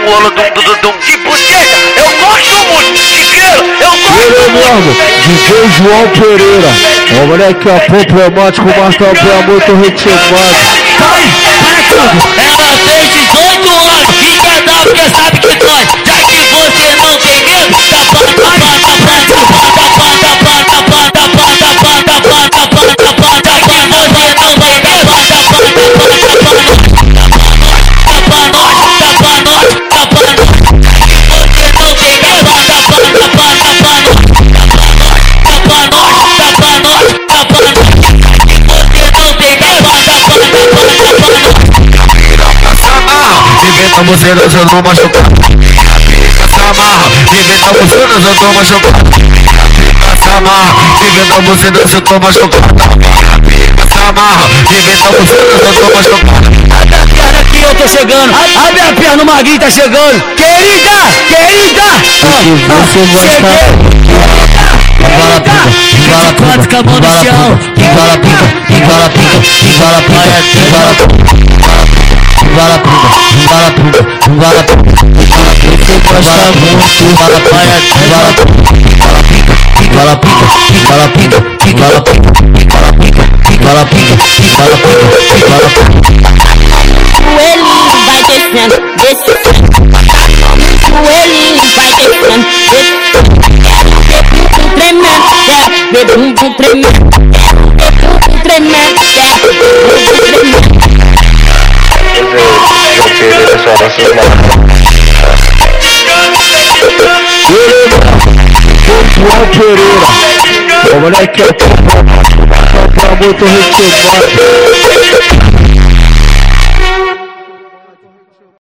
rolo, de buceta, eu gosto muito, de grelo, eu gosto Ele mesmo, DJ João Pereira. O moleque é problemático, mas também é muito ritmado. Ela tem 18 anos e quer dar porque sabe que dói. Já que você não tem medo, você não jogou machucado. Passa amarra, inventa você não jogou machucado. Passa amarra, inventa você não jogou machucado. Passa amarra, inventa você não jogou machucado. Abre a perna que eu tô chegando. Abre a perna, o Magrinho tá chegando. Querida, querida. Cheguei. Quatro com a mão no chão. Embala pica, embala pica, embala pica, embala pica, embala pica, embala pica. Você gosta muito, embala paia, embala pica, embala pica, embala pica, embala pica, embala pica, embala pica, embala pica. Joelhinho vai descendo, descendo. Joelhinho vai descendo, descendo. Tremendo, bebum tremendo, bebum tremendo, tremendo. João Pereira, só nossas marcas. João Pereira. O moleque é problemático, mas também é muito ritmado.